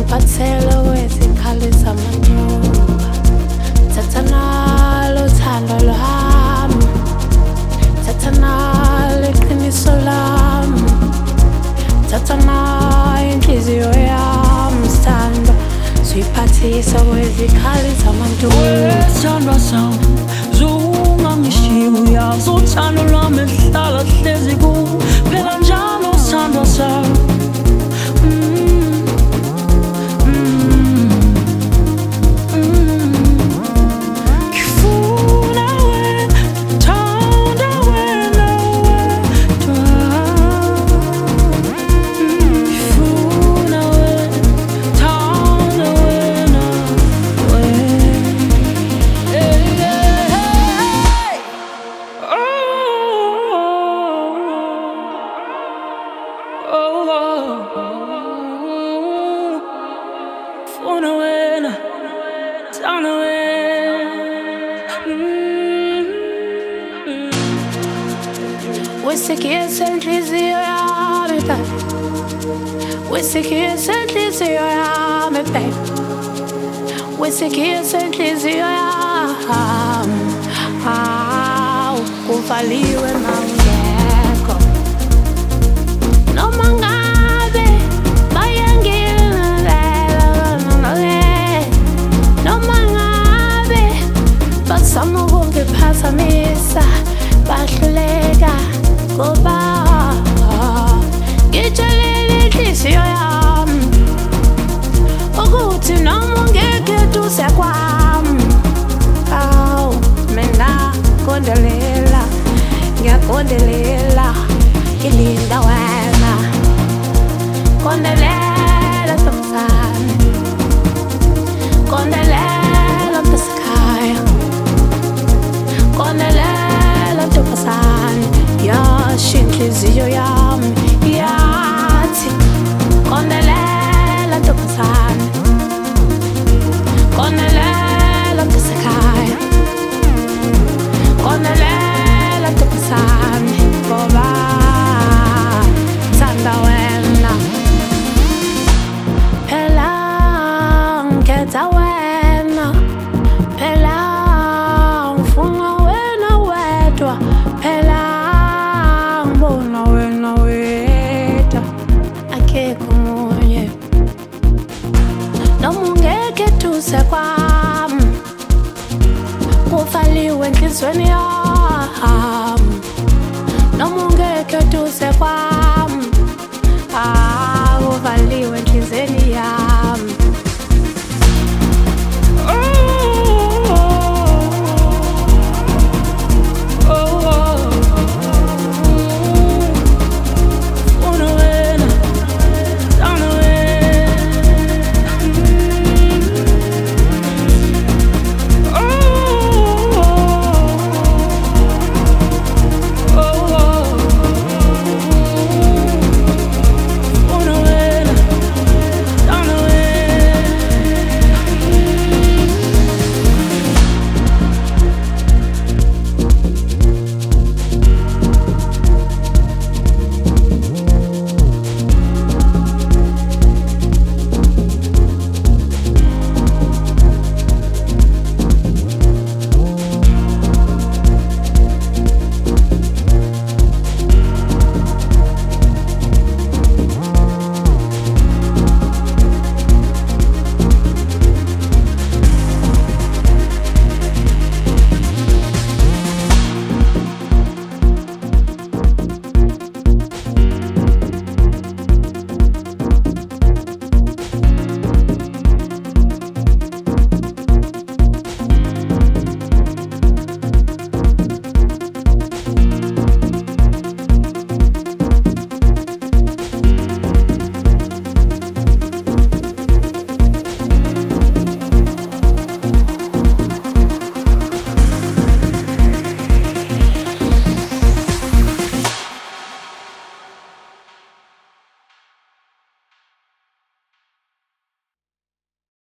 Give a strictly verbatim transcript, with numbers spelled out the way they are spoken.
ngiphathele wezikhali zamanyumba. Thatha nalo uthando lwami, thatha nalo iqiniso lami, thatha nayo inhliziyo yami sithando, suyiphathisa wezikhali zamanyumba. Wesithandwa sami zungangishiya uyazi uthando lwami hlala hlezi kuwe phela njalo sithandwa sami. Wesikiyisa inhliziyo yami babe, wesikiyisa inhliziyo yami babe, wesikiyisa inhliziyo yami. Hawu kuvaliwe mawungekho, noma ngabe bayangilalela, noma ngabe bazama ukungiphazamisa, bahluleka ngoba ngitshelile inhliziyo yami ukuthi noma ungeke eduze kwami. Awu mina kondelela, ngiyakondelela, ngilinda wena, kondelela Ntombazane, kondelela Mtasekhaya, kondelela Ntombazane. Yasho inhliziyo yami yathi kondelela Ntombazane, kondelela Mtasekhaya, kondelela Ntombazane, ngoba thanda wena phela, ngikhetha wena phela, ngifuna wena wedwa phela, ngibona wena wedwa akekho omunye. Noma ungeke eduze kwami, kuvaliwe enhliziyweni yami, noma ungeke eduze kwami.